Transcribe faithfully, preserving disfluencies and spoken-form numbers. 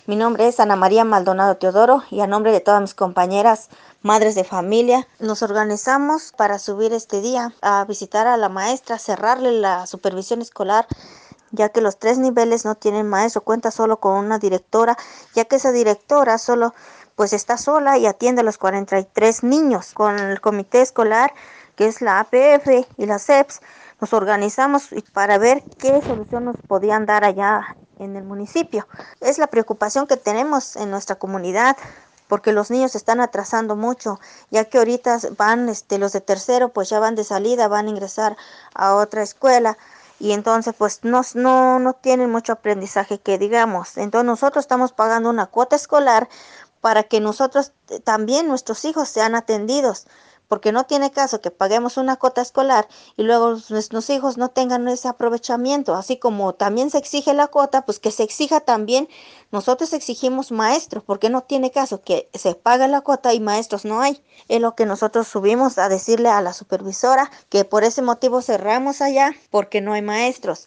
Mi nombre es Ana María Maldonado Teodoro y a nombre de todas mis compañeras, madres de familia, nos organizamos para subir este día a visitar a la maestra, cerrarle la supervisión escolar, ya que los tres niveles no tienen maestro, cuenta solo con una directora, ya que esa directora solo pues está sola y atiende a los cuarenta y tres niños. Con el comité escolar, que es la A P F y la C E P S, nos organizamos para ver qué solución nos podían dar allá en el municipio. Es la preocupación que tenemos en nuestra comunidad, porque los niños se están atrasando mucho, ya que ahorita van, este, los de tercero, pues ya van de salida, van a ingresar a otra escuela, y entonces pues no, no, no tienen mucho aprendizaje que digamos. Entonces nosotros estamos pagando una cuota escolar para que nosotros también nuestros hijos sean atendidos, porque no tiene caso que paguemos una cuota escolar y luego nuestros hijos no tengan ese aprovechamiento, así como también se exige la cuota, pues que se exija también, nosotros exigimos maestros, porque no tiene caso que se pague la cuota y maestros no hay. Es lo que nosotros subimos a decirle a la supervisora, que por ese motivo cerramos allá, porque no hay maestros.